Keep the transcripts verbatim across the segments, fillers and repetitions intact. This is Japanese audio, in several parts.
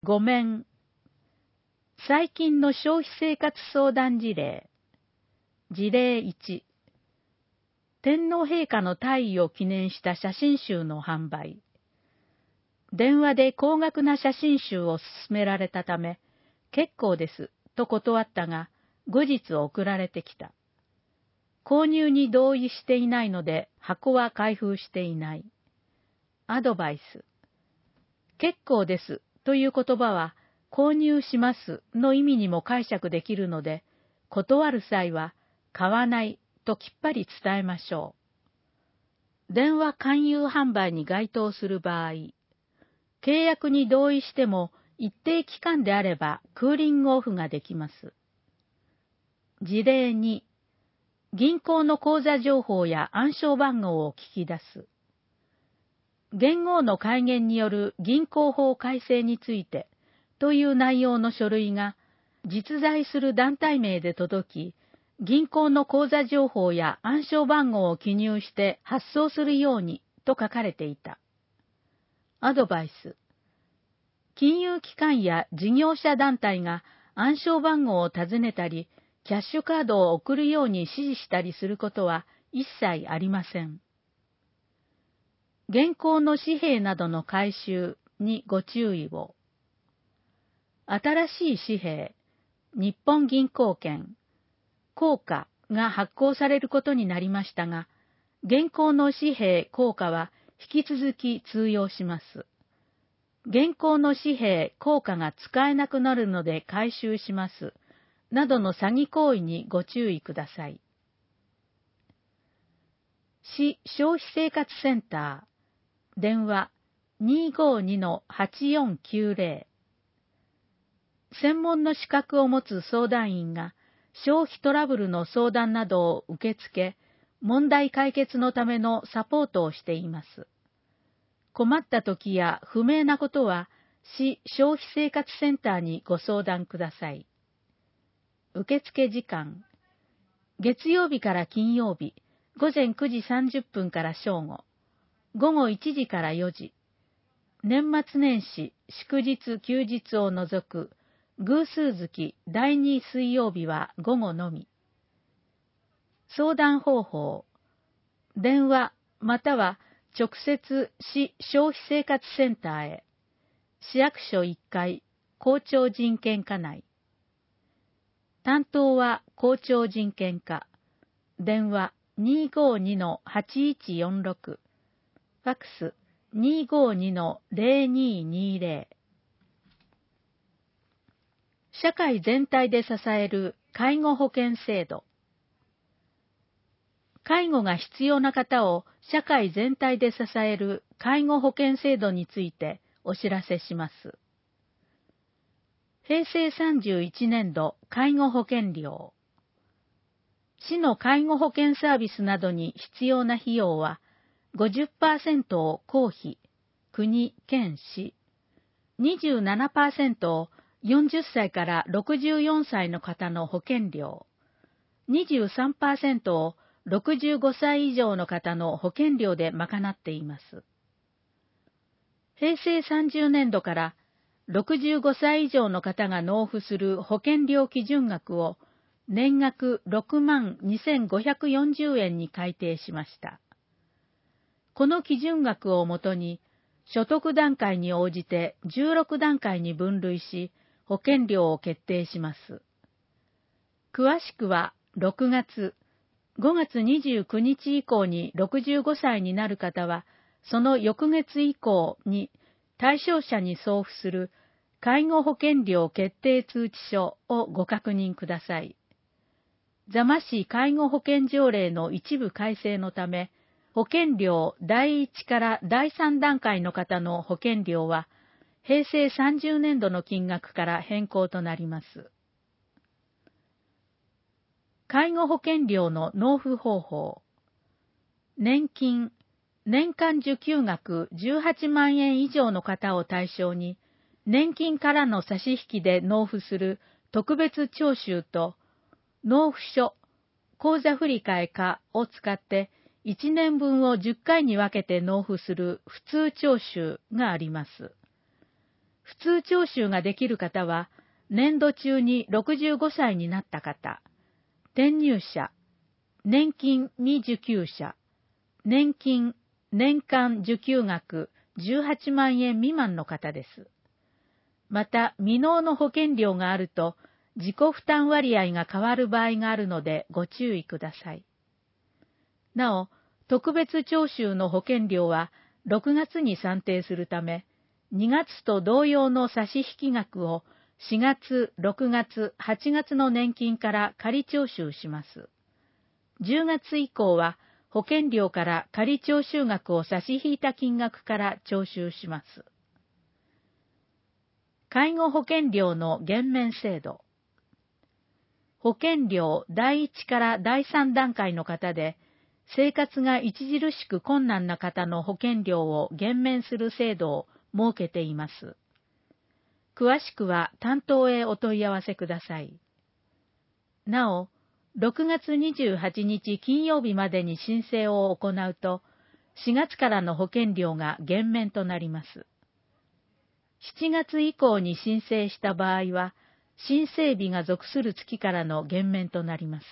ご面。最近の消費生活相談事例。事例いち。天皇陛下の退位を記念した写真集の販売。電話で高額な写真集を勧められたため、結構ですと断ったが、後日送られてきた。購入に同意していないので、箱は開封していない。アドバイス。結構ですという言葉は、購入しますの意味にも解釈できるので、断る際は、買わないときっぱり伝えましょう。電話勧誘販売に該当する場合、契約に同意しても一定期間であればクーリングオフができます。事例に、銀行の口座情報や暗証番号を聞き出す。元号の改元による銀行法改正についてという内容の書類が実在する団体名で届き、銀行の口座情報や暗証番号を記入して発送するようにと書かれていた。アドバイス。金融機関や事業者団体が暗証番号を尋ねたり、キャッシュカードを送るように指示したりすることは一切ありません。現行の紙幣などの回収にご注意を。新しい紙幣、日本銀行券、硬貨が発行されることになりましたが、現行の紙幣硬貨は引き続き通用します。現行の紙幣硬貨が使えなくなるので回収します。などの詐欺行為にご注意ください。市消費生活センター、電話 にーごーにのはちよんきゅうぜろ。専門の資格を持つ相談員が消費トラブルの相談などを受け付け、問題解決のためのサポートをしています。困った時や不明なことは、市消費生活センターにご相談ください。受付時間。月曜日から金曜日、ごぜんくじさんじゅっぷんから正午、ごごいちじからよじ。年末年始、祝日、休日を除く、偶数月だいに水曜日は午後のみ。相談方法。電話または直接市消費生活センターへ。市役所いっかい、校長人権課内。担当は校長人権課。電話 にーごーにのはちいちよんろく。ファックス にーごーにのぜろにーにーぜろ。社会全体で支える介護保険制度。介護が必要な方を社会全体で支える介護保険制度についてお知らせします。へいせいさんじゅういちねんど介護保険料。市の介護保険サービスなどに必要な費用は ごじゅっパーセント を公費、国、県、市、にじゅうななパーセント をよんじゅっさいからろくじゅうよんさいの方の保険料、にじゅうさんパーセント をろくじゅうごさい以上の方の保険料で賄っています。へいせいさんじゅうねんどからろくじゅうごさい以上の方が納付する保険料基準額を年額ろくまんにせんごひゃくよんじゅうえんに改定しました。この基準額をもとに、所得段階に応じてじゅうろくだんかいに分類し、保険料を決定します。詳しくはろくがつ、ごがつにじゅうくにち以降にろくじゅうごさいになる方は、その翌月以降に対象者に送付する介護保険料決定通知書をご確認ください。座間市介護保険条例の一部改正のため、保険料だいいちからだいさんだんかいの方の保険料は、へいせいさんじゅうねんどの金額から変更となります。介護保険料の納付方法。年金、年間受給額じゅうはちまんえん以上の方を対象に、年金からの差し引きで納付する特別徴収と、納付書、口座振替課を使っていちねんぶんをじゅっかいに分けて納付する普通徴収があります。 普通徴収ができる方は、年度中にろくじゅうごさいになった方、転入者、年金未受給者、年金、年間受給額じゅうはちまんえん未満の方です。また、未納の保険料があると、自己負担割合が変わる場合があるのでご注意ください。なお、特別徴収の保険料はろくがつに算定するため、にがつと同様の差し引き額をしがつ、ろくがつ、はちがつの年金から仮徴収します。じゅうがつ以降は保険料から仮徴収額を差し引いた金額から徴収します。介護保険料の減免制度。保険料だいいちからだいさん段階の方で、生活が著しく困難な方の保険料を減免する制度を設けています。詳しくは担当へお問い合わせください。なお、ろくがつにじゅうはちにち金曜日までに申請を行うと、しがつからの保険料が減免となります。しちがつ以降に申請した場合は、申請日が属する月からの減免となります。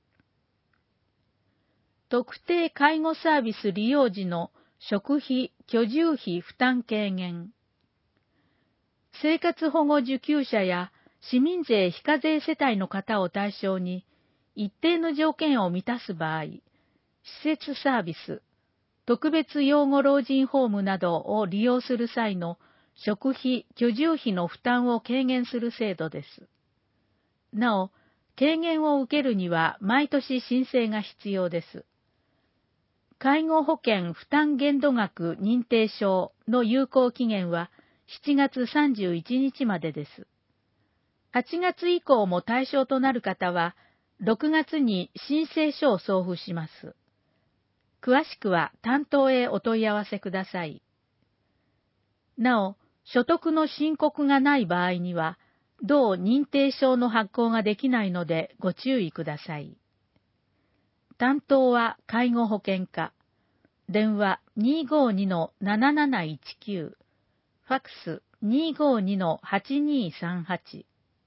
特定介護サービス利用時の食費・居住費負担軽減。生活保護受給者や市民税非課税世帯の方を対象に、一定の条件を満たす場合、施設サービス、特別養護老人ホームなどを利用する際の食費・居住費の負担を軽減する制度です。なお、軽減を受けるには毎年申請が必要です。介護保険負担限度額認定証の有効期限はしちがつさんじゅういちにちまでです。はちがつ以降も対象となる方は、ろくがつに申請書を送付します。詳しくは担当へお問い合わせください。なお、所得の申告がない場合には、同認定証の発行ができないのでご注意ください。担当は介護保険課。電話 にーごーにのなななないちきゅう。ファックス にーごーにのはちにーさんはち。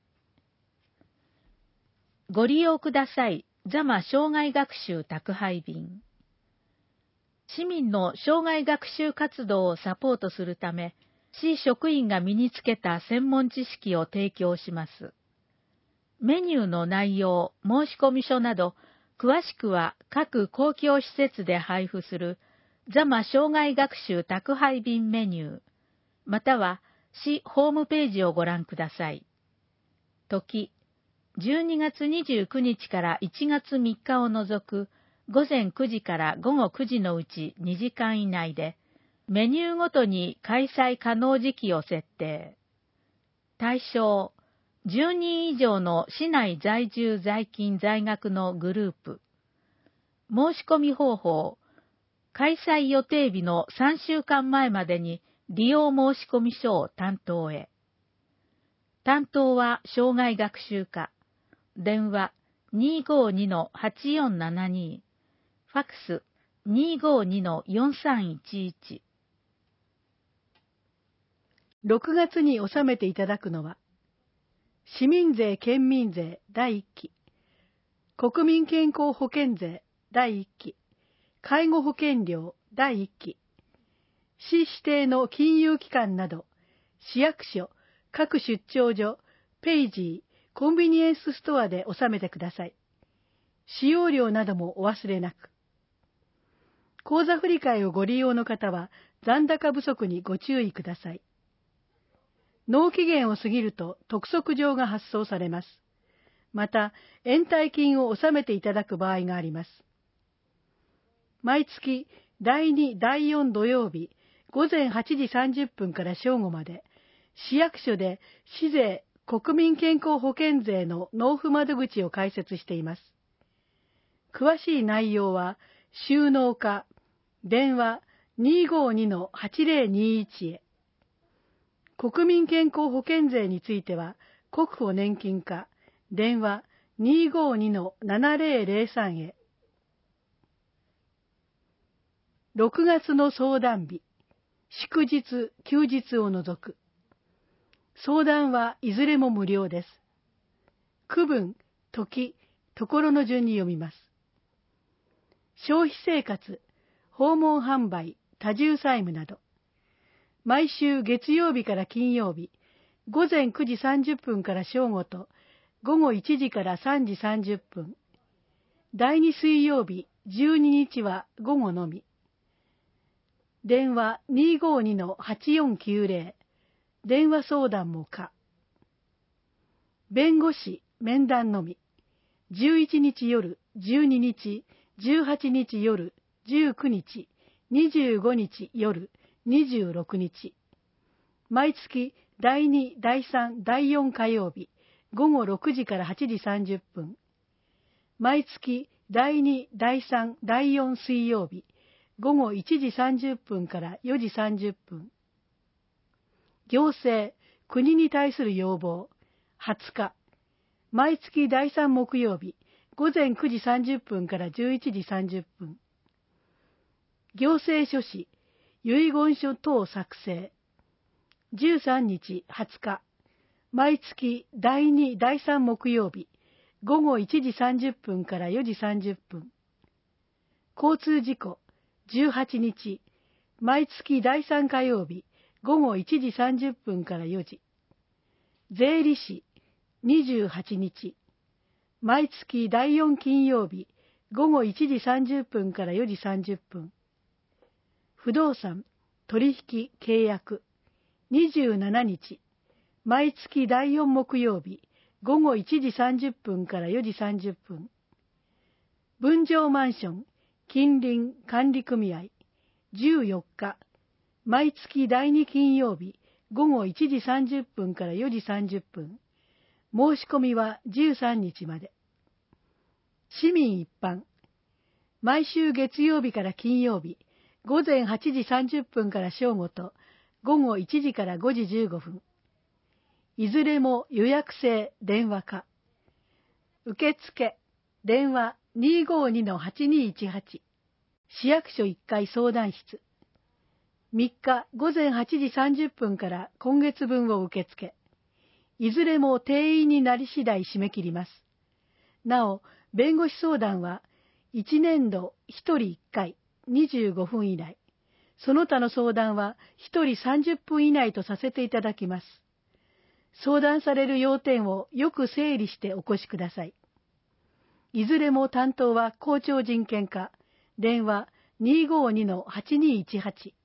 ご利用ください。座間障害学習宅配便。市民の障害学習活動をサポートするため、市職員が身につけた専門知識を提供します。メニューの内容、申込書など、詳しくは各公共施設で配布する座間障害学習宅配便メニュー、または市ホームページをご覧ください。時、じゅうにがつにじゅうくにちからいちがつみっかを除くごぜんくじからごごくじのうちにじかん以内で、メニューごとに開催可能時期を設定。対象、じゅうにん以上の市内在住在勤在学のグループ。申し込み方法、開催予定日のさんしゅうかんまえまでに利用申込書を担当へ。担当は障害学習課。電話 にーごーにのはちよんななに。ファックス にーごーにのよんさんいちいち。 ろくがつに納めていただくのは、市民税県民税だいいっき、国民健康保険税だいいっき、介護保険料だいいっき、市指定の金融機関など、市役所、各出張所、ペイジー、コンビニエンスストアで納めてください。使用料などもお忘れなく。口座振替をご利用の方は残高不足にご注意ください。納期限を過ぎると督促状が発送されます。また、延滞金を納めていただく場合があります。毎月だいに、だいよん土曜日、ごぜんはちじさんじゅっぷんから正午まで、市役所で市税国民健康保険税の納付窓口を開設しています。詳しい内容は、収納課、電話 にーごーにのはちぜろにいち へ。国民健康保険税については、国保年金課、電話 にーごーにのななぜろぜろさん へ。ろくがつの相談日、祝日、休日を除く。 相談はいずれも無料です。区分、時、ところの順に読みます。消費生活、訪問販売、多重債務など。毎週月曜日から金曜日、ごぜんくじさんじゅっぷんから正午と、ごごいちじからさんじさんじゅっぷん。だいに水曜日、じゅうににちは午後のみ。電話 にーごーにのはちよんきゅうぜろ。電話相談も可。弁護士、面談のみ。じゅういちにち夜、じゅうににち、じゅうはちにち夜、じゅうくにち、にじゅうごにち夜、にじゅうろくにち。毎月だいに、だいさん、だいよん火曜日、ごごろくじからはちじさんじゅっぷん。毎月だいに、だいさん、だいよん水曜日、ごごいちじさんじゅっぷんからよじさんじゅっぷん。行政、国に対する要望、はつか。毎月だいさん木曜日、ごぜんくじさんじゅっぷんからじゅういちじさんじゅっぷん。行政書士、遺言書等作成。じゅうさんにちはつか。毎月だいに、だいさん木曜日、ごごいちじさんじゅっぷんからよじさんじゅっぷん。交通事故、じゅうはちにち。毎月だいさん火曜日、ごごいちじさんじゅっぷんからよじ。税理士、にじゅうはちにち。毎月だいよん金曜日、ごごいちじさんじゅっぷんからよじさんじゅっぷん。不動産、取引、契約、にじゅうしちにち。毎月だいよん木曜日、ごごいちじさんじゅっぷんからよじさんじゅっぷん。分譲マンション、近隣管理組合、じゅうよっか。毎月だいに金曜日、ごごいちじさんじゅっぷんからよじさんじゅっぷん。申し込みはじゅうさんにちまで。市民一般。毎週月曜日から金曜日、ごぜんはちじさんじゅっぷんから正午と、ごごいちじからごじじゅうごふん。いずれも予約制電話可。受付、電話 にーごーにのはちにいちはち。市役所いっかい相談室。みっかごぜんはちじさんじゅっぷんから今月分を受け付け。いずれも定員になり次第締め切ります。なお、弁護士相談はいちねんどひとりいっかいにじゅうごふん以内。その他の相談はひとりさんじゅっぷん以内とさせていただきます。相談される要点をよく整理してお越しください。いずれも担当は校長人権課、電話 にーごーにのはちにいちはち。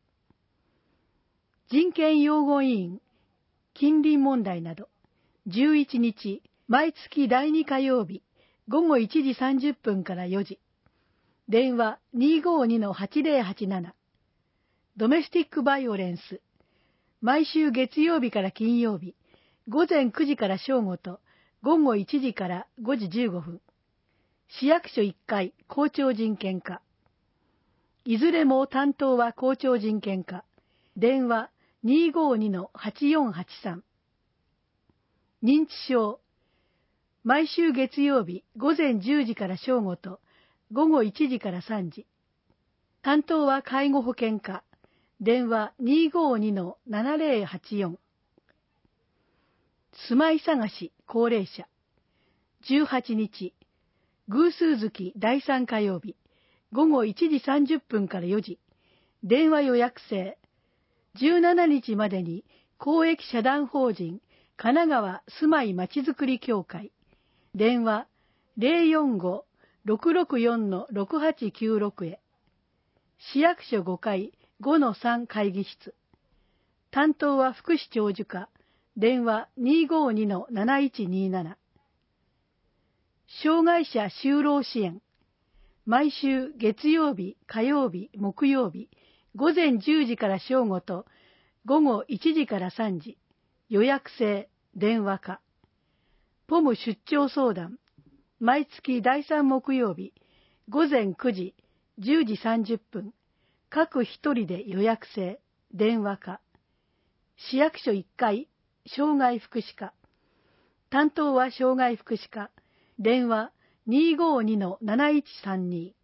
人権擁護委員、近隣問題など、じゅういちにち、毎月だいに火曜日、ごごいちじさんじゅっぷんからよじ。電話 にーごーにのはちぜろはちなな。ドメスティックバイオレンス。毎週月曜日から金曜日、ごぜんくじから正午と、ごごいちじからごじじゅうごふん。市役所いっかい校長人権課。いずれも担当は校長人権課。電話 にーごーにのはちよんはちさん。認知症。毎週月曜日ごぜんじゅうじから正午とごごいちじからさんじ。担当は介護保険課。電話 にーごーにのななぜろはちよん。住まい探し高齢者。じゅうはちにち。偶数月だいさん火曜日、ごごいちじさんじゅっぷんからよじ。電話予約制。じゅうしちにちまでに公益社団法人神奈川住まいまちづくり協会。電話 ゼロよんごーろくろくよんのろくはちきゅうろく へ。市役所ごかい ごのさん会議室。担当は福祉長寿課。電話 にーごーにのなないちになな。障害者就労支援。毎週月曜日、火曜日、木曜日、ごぜんじゅうじから正午とごごいちじからさんじ。予約制、電話可。ポム出張相談。毎月だいさん木曜日、ごぜんくじ、じゅうじさんじゅっぷん。各一人で予約制、電話可。市役所いっかい、障害福祉課。担当は障害福祉課。電話 にーごーにのなないちさんに。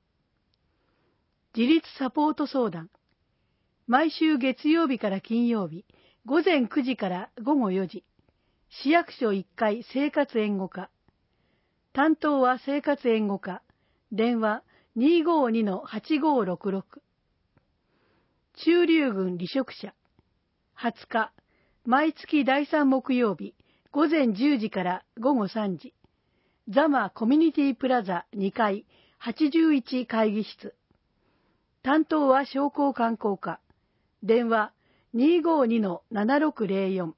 自立サポート相談。毎週月曜日から金曜日、 午前くじから午後よじ、市役所いっかい生活援護課。担当は生活援護課。電話 にーごーにのはちごーろくろく。中流郡離職者。はつか、毎月だいさん木曜日、午前じゅうじから午後さんじ。ザマコミュニティプラザにかいはちじゅういち会議室。担当は商工観光課。電話 にーごーにのななろくぜろよん。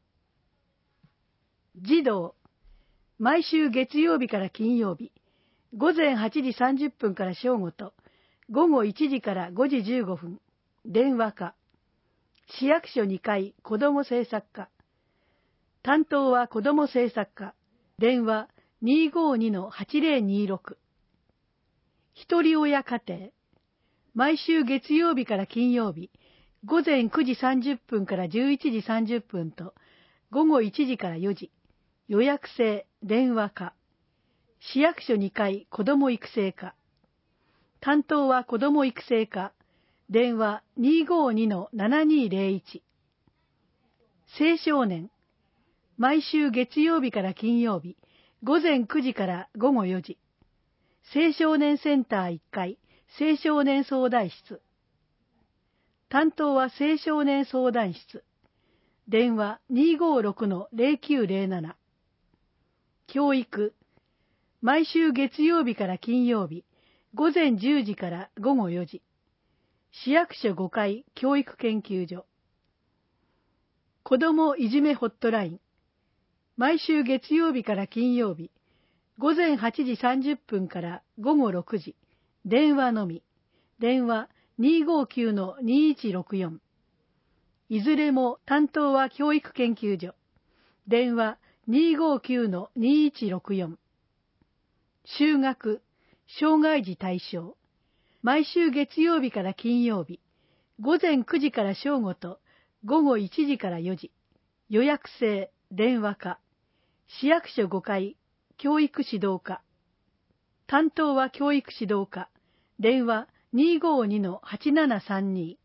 児童。毎週月曜日から金曜日、午前はちじさんじゅっぷんから正午と、午後いちじからごじじゅうごふん、電話課。市役所にかい子ども政策課。担当は子ども政策課。電話 にーごーにのはちぜろにろく。ひとり親家庭。毎週月曜日から金曜日、午前くじさんじゅっぷんからじゅういちじさんじゅっぷんと、午後いちじからよじ、予約制電話課。市役所にかい子ども育成課。担当は子ども育成課。電話 にーごーにのななにぜろいち。青少年。毎週月曜日から金曜日、午前くじから午後よじ。青少年センターいっかい、青少年相談室。担当は青少年相談室。電話 にーごーろくのぜろきゅうぜろなな。教育。毎週月曜日から金曜日、午前じゅうじから午後よじ。市役所ごかい教育研究所。子どもいじめホットライン。毎週月曜日から金曜日、午前はちじさんじゅっぷんから午後ろくじ、電話のみ。電話 にーごーきゅうのにいちろくよん。いずれも担当は教育研究所。電話 にーごーきゅうのにいちろくよん。就学、障害児対象。毎週月曜日から金曜日、午前くじから正午と午後いちじからよじ。予約制電話課。市役所ごかい教育指導課。担当は教育指導課。電話 にーごーにのはちななさんに。